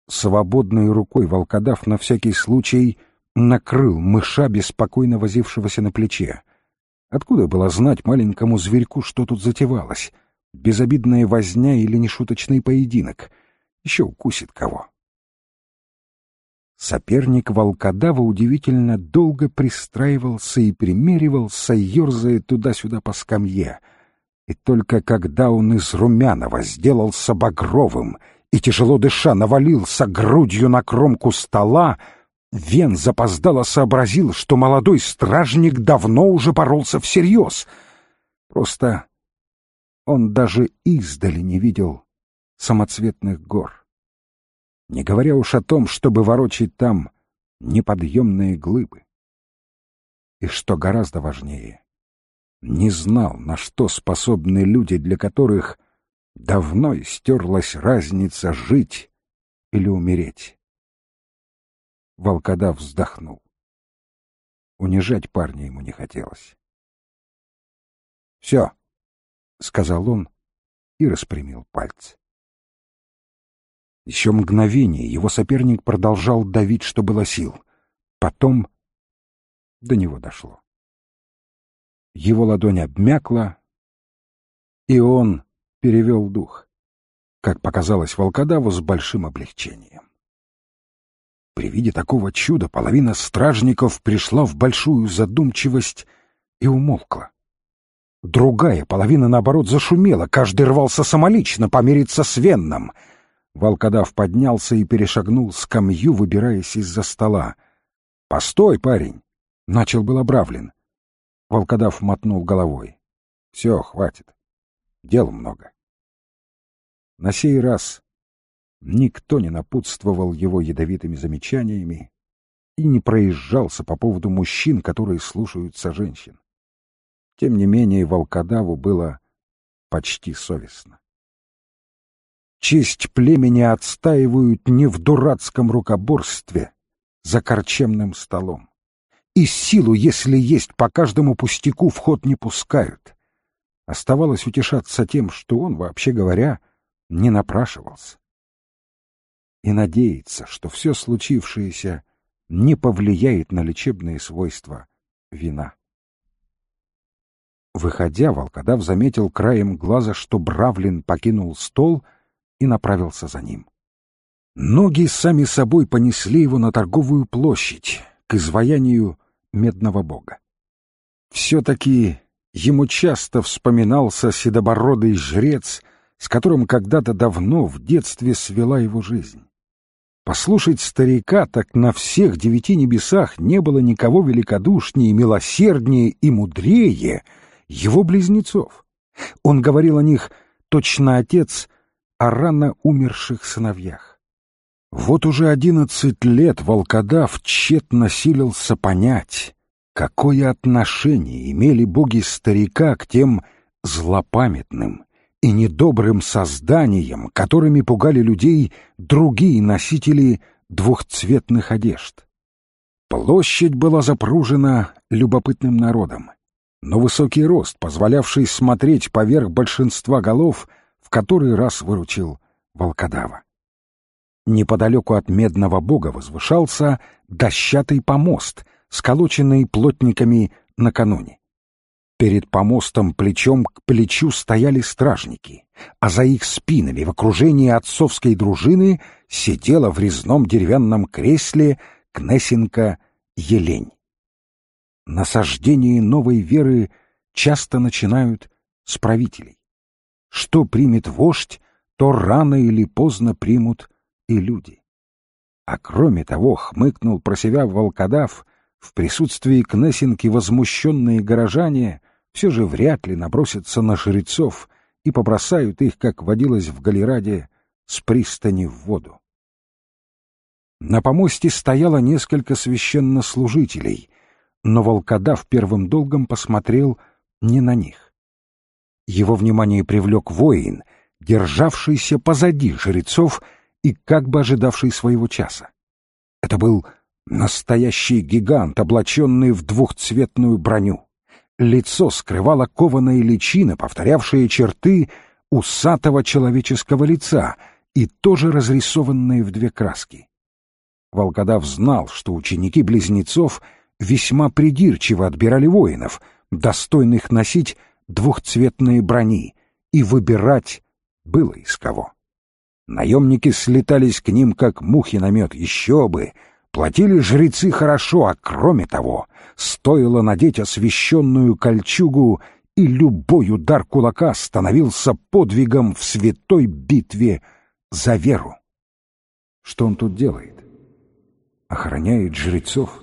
Свободной рукой волкодав на всякий случай накрыл мыша, беспокойно возившегося на плече. Откуда было знать маленькому зверьку, что тут затевалось? Безобидная возня или нешуточный поединок? Еще укусит кого. Соперник волкодава удивительно долго пристраивался и примеривался, ерзая туда-сюда по скамье. И только когда он из румяного сделался багровым и, тяжело дыша, навалился грудью на кромку стола, Вен запоздало сообразил, что молодой стражник давно уже боролся всерьез. Просто он даже издали не видел самоцветных гор. Не говоря уж о том, чтобы ворочить там неподъемные глыбы. И что гораздо важнее, не знал, на что способны люди, для которых давно истерлась разница жить или умереть. Волкодав вздохнул. Унижать парня ему не хотелось. «Все», — сказал он и распрямил пальцы. Еще мгновение его соперник продолжал давить, что было сил. Потом до него дошло. Его ладонь обмякла, и он перевел дух, как показалось волкодаву, с большим облегчением. При виде такого чуда половина стражников пришла в большую задумчивость и умолкла. Другая половина, наоборот, зашумела, каждый рвался самолично помириться с Венном. Волкодав поднялся и перешагнул скамью, выбираясь из-за стола. «Постой, парень!» — начал был Бравлин. Волкодав мотнул головой. «Все, хватит. Дел много». На сей раз никто не напутствовал его ядовитыми замечаниями и не проезжался по поводу мужчин, которые слушаются женщин. Тем не менее, волкодаву было почти совестно. Честь племени отстаивают не в дурацком рукоборстве за корчемным столом. И силу, если есть, по каждому пустяку в ход не пускают. Оставалось утешаться тем, что он, вообще говоря, не напрашивался. И надеяться, что все случившееся не повлияет на лечебные свойства вина. Выходя, волкодав заметил краем глаза, что Бравлин покинул стол и направился за ним. Ноги сами собой понесли его на торговую площадь, к изваянию медного бога. Все-таки ему часто вспоминался седобородый жрец, с которым когда-то давно в детстве свела его жизнь. Послушать старика, так на всех 9 небесах не было никого великодушнее, милосерднее и мудрее его близнецов. Он говорил о них точно отец о рано умерших сыновьях. Вот уже 11 лет волкодав тщетно силился понять, какое отношение имели боги старика к тем злопамятным и недобрым созданиям, которыми пугали людей другие носители двухцветных одежд. Площадь была запружена любопытным народом, но высокий рост, позволявший смотреть поверх большинства голов, в который раз выручил волкодава. Неподалеку от медного бога возвышался дощатый помост, сколоченный плотниками накануне. Перед помостом плечом к плечу стояли стражники, а за их спинами в окружении отцовской дружины сидела в резном деревянном кресле князинка Елень. Насаждение новой веры часто начинают с правителей. Что примет вождь, то рано или поздно примут и люди. А кроме того, хмыкнул про себя волкодав, в присутствии князинки возмущенные горожане все же вряд ли набросятся на жрецов и побросают их, как водилось в Галераде, с пристани в воду. На помосте стояло несколько священнослужителей, но волкодав первым долгом посмотрел не на них. Его внимание привлек воин, державшийся позади жрецов и как бы ожидавший своего часа. Это был настоящий гигант, облаченный в двухцветную броню. Лицо скрывала кованая личина, повторявшая черты усатого человеческого лица, и тоже разрисованные в две краски. Волкодав знал, что ученики близнецов весьма придирчиво отбирали воинов, достойных носить двухцветные брони, и выбирать было из кого. Наемники слетались к ним, как мухи на мед, еще бы. Платили жрецы хорошо, а кроме того, стоило надеть освященную кольчугу, и любой удар кулака становился подвигом в святой битве за веру. Что он тут делает? Охраняет жрецов?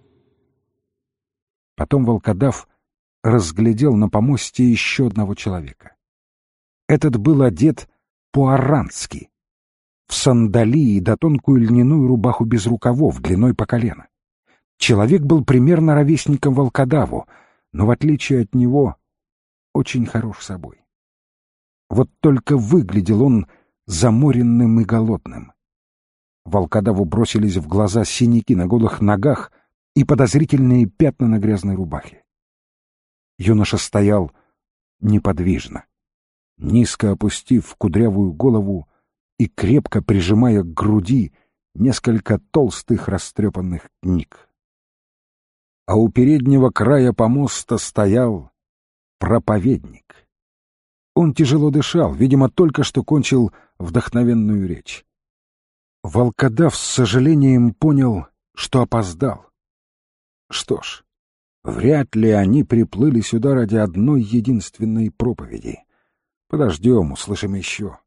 Потом волкодав разглядел на помосте еще одного человека. Этот был одет по-арански, в сандалии да тонкую льняную рубаху без рукавов, длиной по колено. Человек был примерно ровесником волкодаву, но, в отличие от него, очень хорош собой. Вот только выглядел он заморенным и голодным. Волкодаву бросились в глаза синяки на голых ногах и подозрительные пятна на грязной рубахе. Юноша стоял неподвижно, низко опустив кудрявую голову и крепко прижимая к груди несколько толстых растрепанных книг. А у переднего края помоста стоял проповедник. Он тяжело дышал, видимо, только что кончил вдохновенную речь. Волкодав с сожалением понял, что опоздал. Что ж, вряд ли они приплыли сюда ради одной единственной проповеди. Подождем, услышим еще.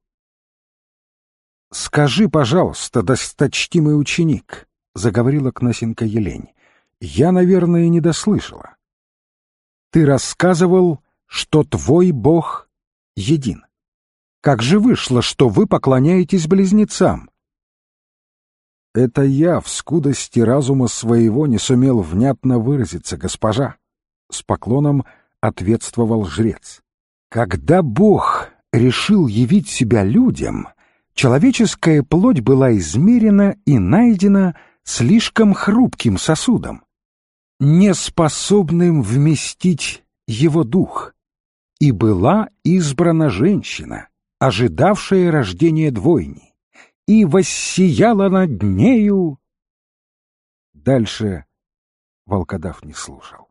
«Скажи, пожалуйста, досточтимый ученик», — заговорила Кнасенко Елень, — «я, наверное, не дослышала. Ты рассказывал, что твой бог един. Как же вышло, что вы поклоняетесь близнецам?» «Это я в скудости разума своего не сумел внятно выразиться, госпожа», — с поклоном ответствовал жрец. «Когда Бог решил явить себя людям, человеческая плоть была измерена и найдена слишком хрупким сосудом, неспособным вместить его дух, и была избрана женщина, ожидавшая рождения двойни, и воссияла над нею». Дальше волкодав не слушал.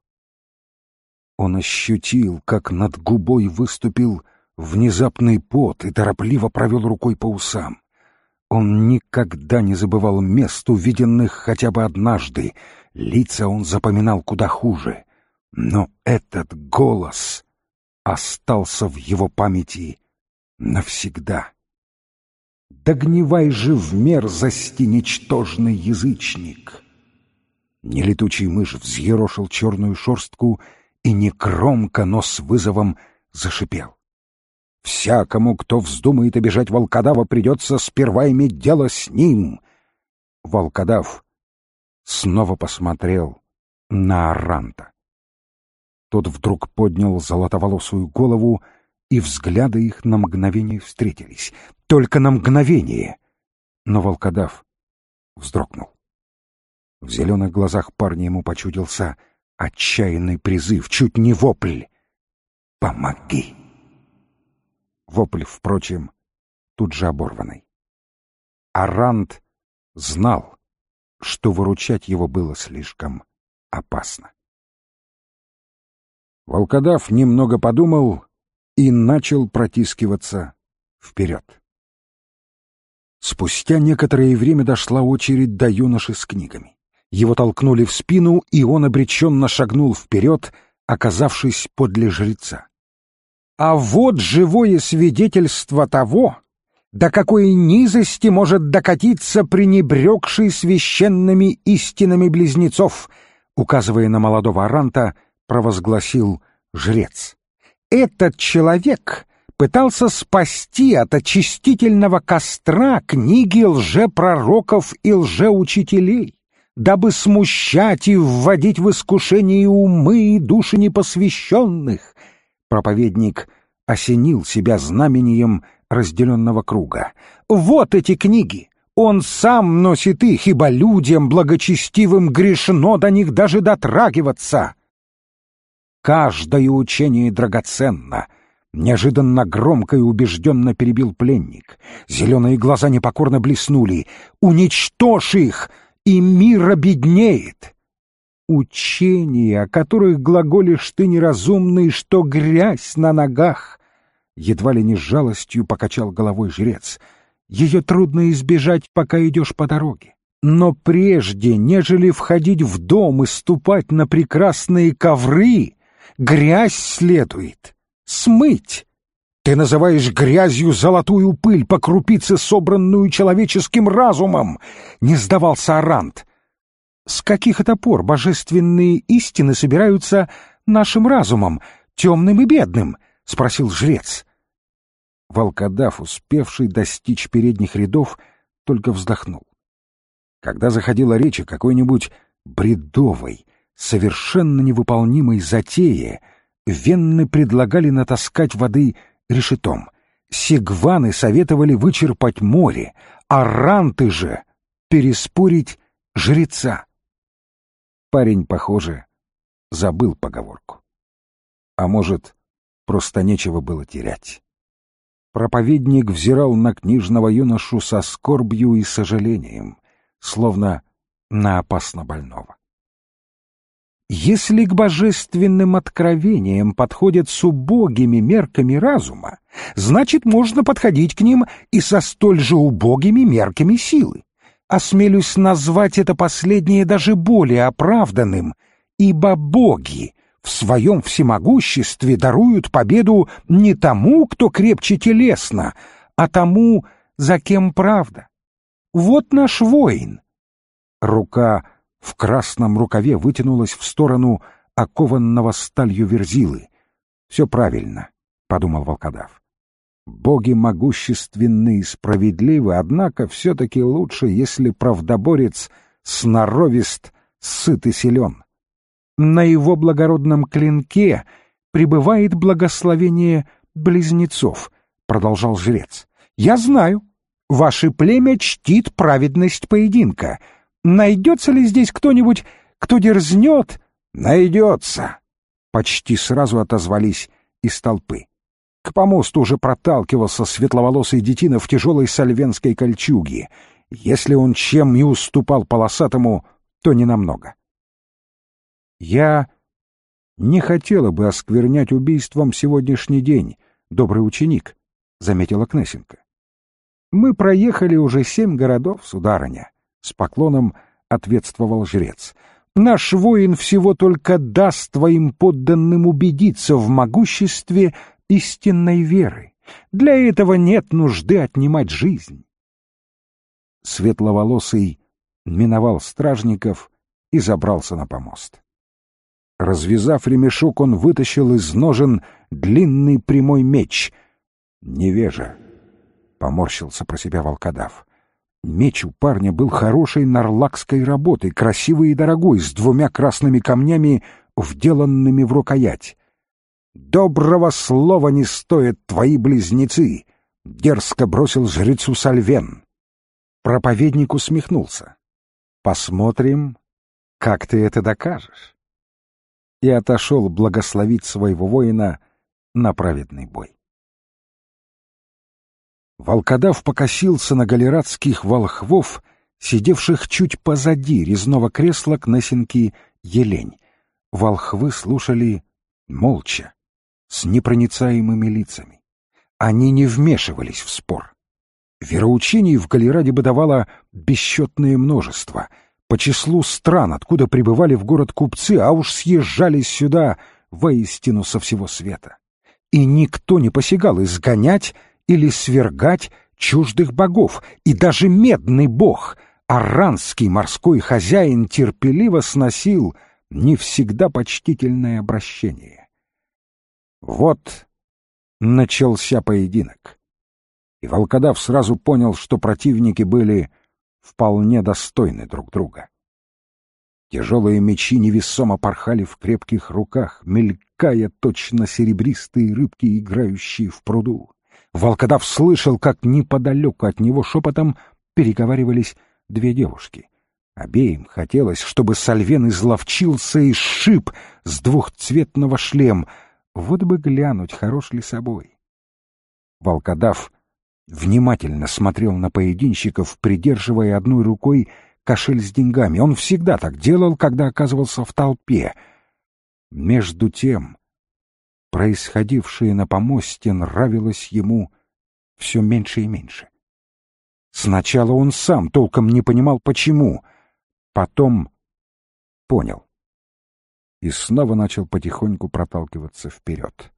Он ощутил, как над губой выступил внезапный пот и торопливо провел рукой по усам. Он никогда не забывал мест, увиденных хотя бы однажды. Лица он запоминал куда хуже. Но этот голос остался в его памяти навсегда. «Догнивай же в мерзости, ничтожный язычник!» Нелетучий мышь взъерошил черную шерстку и негромко, но с вызовом зашипел. «Всякому, кто вздумает обижать волкодава, придется сперва иметь дело с ним!» Волкодав снова посмотрел на Аранта. Тот вдруг поднял золотоволосую голову, и взгляды их на мгновение встретились. Только на мгновение! Но волкодав вздрогнул. В зеленых глазах парня ему почудился отчаянный призыв, чуть не вопль. «Помоги!» Вопль, впрочем, тут же оборванный. Арант знал, что выручать его было слишком опасно. Волкодав немного подумал и начал протискиваться вперед. Спустя некоторое время дошла очередь до юноши с книгами. Его толкнули в спину, и он обреченно шагнул вперед, оказавшись подле жреца. А вот живое свидетельство того, до какой низости может докатиться пренебрегший священными истинами близнецов, указывая на молодого Аранта, провозгласил жрец. Этот человек пытался спасти от очистительного костра книги лжепророков и лжеучителей, дабы смущать и вводить в искушение умы и души непосвященных. Проповедник осенил себя знамением разделенного круга. Вот эти книги! Он сам носит их, ибо людям благочестивым грешно до них даже дотрагиваться. Каждое учение драгоценно, Неожиданно громко и убежденно перебил пленник. Зеленые глаза непокорно блеснули. «Уничтожь их, и мир обеднеет!» «Учения, о которых глаголишь ты, неразумный, что грязь на ногах!» Едва ли не с жалостью покачал головой жрец. «Ее трудно избежать, пока идешь по дороге. Но прежде, нежели входить в дом и ступать на прекрасные ковры, грязь следует смыть. Ты называешь грязью золотую пыль, по крупице собранную человеческим разумом!» Не сдавался Арант. «С каких это пор божественные истины собираются нашим разумом, темным и бедным?» — спросил жрец. Волкодав, успевший достичь передних рядов, только вздохнул. Когда заходила речь о какой-нибудь бредовой, совершенно невыполнимой затее, венны предлагали натаскать воды решетом, сигваны советовали вычерпать море, а ранты же переспорить жреца. Парень, похоже, забыл поговорку. А может, просто нечего было терять. Проповедник взирал на книжного юношу со скорбью и сожалением, словно на опасно больного. Если к божественным откровениям подходят с убогими мерками разума, значит, можно подходить к ним и со столь же убогими мерками силы. Осмелюсь назвать это последнее даже более оправданным, ибо боги в своем всемогуществе даруют победу не тому, кто крепче телесно, а тому, за кем правда. Вот наш воин. Рука в красном рукаве вытянулась в сторону окованного сталью верзилы. «Все правильно», — подумал волкодав. «Боги могущественны и справедливы, однако все-таки лучше, если правдоборец сноровист, сыт и силен. На его благородном клинке пребывает благословение близнецов», — продолжал жрец. «Я знаю, ваше племя чтит праведность поединка. Найдется ли здесь кто-нибудь, кто дерзнет?» «Найдется», — почти сразу отозвались из толпы. К помосту уже проталкивался светловолосый детина в тяжелой сальвенской кольчуге. Если он чем и уступал полосатому, то ненамного. «Я не хотела бы осквернять убийством сегодняшний день, добрый ученик», — заметила Кнесенко. «Мы проехали уже 7 городов, сударыня», — с поклоном ответствовал жрец. «Наш воин всего только даст твоим подданным убедиться в могуществе истинной веры. Для этого нет нужды отнимать жизнь». Светловолосый миновал стражников и забрался на помост. Развязав ремешок, он вытащил из ножен длинный прямой меч. «Невежа!» — поморщился про себя волкодав. Меч у парня был хорошей нарлакской работы, красивый и дорогой, с 2 красными камнями, вделанными в рукоять. «Доброго слова не стоят твои близнецы!» — дерзко бросил жрецу Сальвен. Проповедник усмехнулся. «Посмотрим, как ты это докажешь». И отошел благословить своего воина на праведный бой. Волкодав покосился на галератских волхвов, сидевших чуть позади резного кресла Кнесенки Елень. Волхвы слушали молча, с непроницаемыми лицами. Они не вмешивались в спор. Вероучений в Галераде бытовало бесчетное множество, по числу стран, откуда прибывали в город купцы, а уж съезжались сюда воистину со всего света. И никто не посягал изгонять или свергать чуждых богов, и даже медный бог, аранский морской хозяин, терпеливо сносил не всегда почтительное обращение. Вот начался поединок, и волкодав сразу понял, что противники были вполне достойны друг друга. Тяжелые мечи невесомо порхали в крепких руках, мелькая точно серебристые рыбки, играющие в пруду. Волкодав слышал, как неподалеку от него шепотом переговаривались 2 девушки. Обеим хотелось, чтобы Сальвен изловчился и сшиб с двухцветного шлем. Вот бы глянуть, хорош ли собой. Волкодав внимательно смотрел на поединщиков, придерживая одной рукой кошель с деньгами. Он всегда так делал, когда оказывался в толпе. Между тем, происходившее на помосте нравилось ему все меньше и меньше. Сначала он сам толком не понимал, почему. Потом понял. И снова начал потихоньку проталкиваться вперед.